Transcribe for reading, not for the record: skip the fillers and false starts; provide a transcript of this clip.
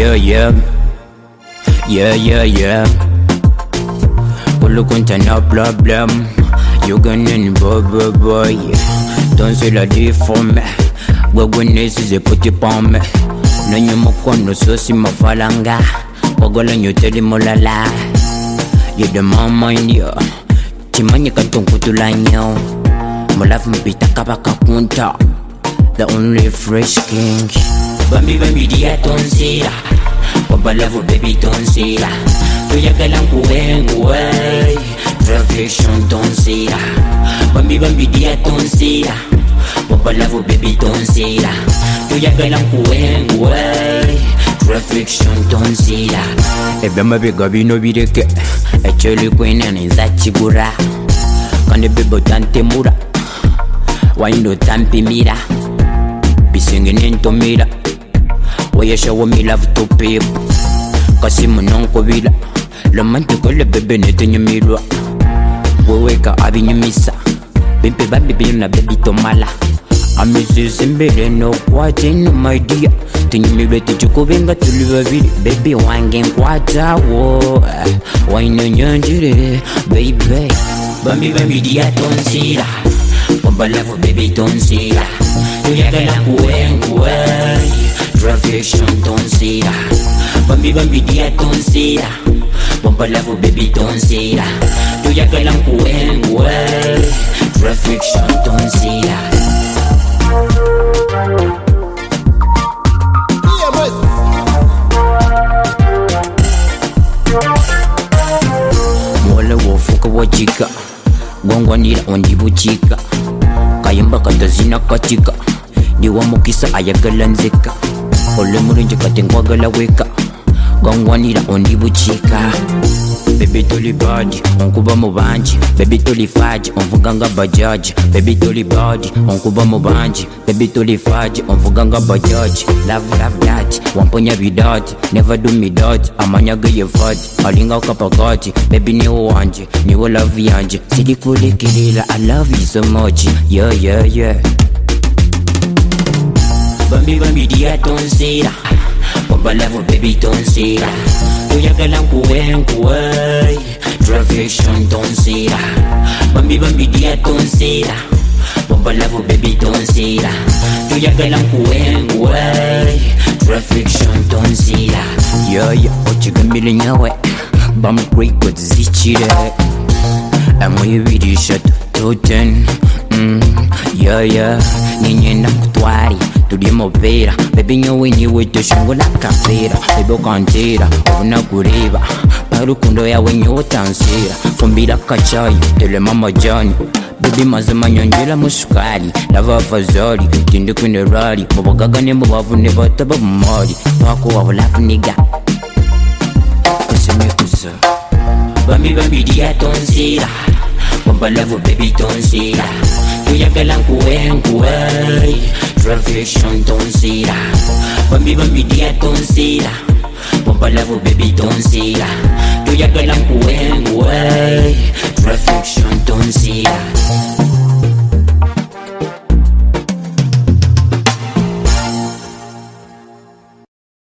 yeah. Look into no problem. You gonna boy. Don't say la D for me. Gwagwene size puti pombe. Nanyo mokono sosi mafalanga. Wagola nyoteli molala. You the mama in you. Chimanye kutula nyo. Molafu mpita kabaka kunta. The only fresh king. Bambi dia tonsira. Wabalavu baby tonsira. Tuyagala nguwe. Reflection tonsira. Bambi dia tonsira. Wabalavu baby tonsira. Tuyagala nguwe. Reflection tonsira. Ebama biga bino bireke. Echeli kwene nza chigura. Kande bebo tante mura. Waindo tampi mira. Singing into mira. Why you show me love to people? Kasi mononko vila. Romantico le bebe nete nye mirwa. Weweka abi nye misa. Bimpe babi bina baby to mala. Amisi simbele no kwache no my dear. Tinye mirwe tichuko venga tuliwa vili. Baby wangen kwata wo. Waino nyanjire baby. Bambi dia tonsira. Wabalavu baby tonsira. Tuyagala nguwe. Reflection tonsira. Bambi dia tonsira. Wabalavu baby tonsira. Tuyagala nguwe. Reflection tonsira. Mwale wofuka wachika. Gwangwanira ondibuchika. Kayamba katazina katika. Diwa mukisa ayagala nzeka. Ole murinje katengwagala weka. Gwangwanira ondibuchika. Baby toli body, onkuba mubanji. Baby toli faji, onvuganga bajaji. Baby toli body, onkuba mubanji. Baby toli faji, onvuganga bajaji. Love that, wamponya vidati. Never do me dirty, amanyaga ye fati. Alinga ukapagati, baby niwo wanje. Niwo love yanje, sidi kulekilila. I love you so much, yeah. Bambi dia tonsira. Wabalavu baby tonsira. Tuyagala nguwe. Reflection tonsira. Bambi dia tonsira. Wabalavu baby tonsira. Tuyagala nguwe. Reflection tonsira. Yeah, ochigamile nyawe. Bam great good zichire. Amwe vidisha toten. Yeah. Ninyenda kutwari. Tulimo vera. Baby nyowe niwe toshongola kafera. Bebo kantera. Obuna kureba. Parukundo yawe nyowe tansira. Fumbira kachayi. Tele mama jani. Baby mazima nyongela musukari. Lava fazari. Tindi kwene rari. Mubagaga ne mubavu ne bataba mumari. Wako wabulafu niga. Kusime kusa. Bambi dia tonsira. Wabalavu baby tonsira. Tuyagala nguwe. Reflection tonsira. Bambi dia tonsira. Wabalavu baby tonsira. Tuyagala nguwe. Reflection tonsira.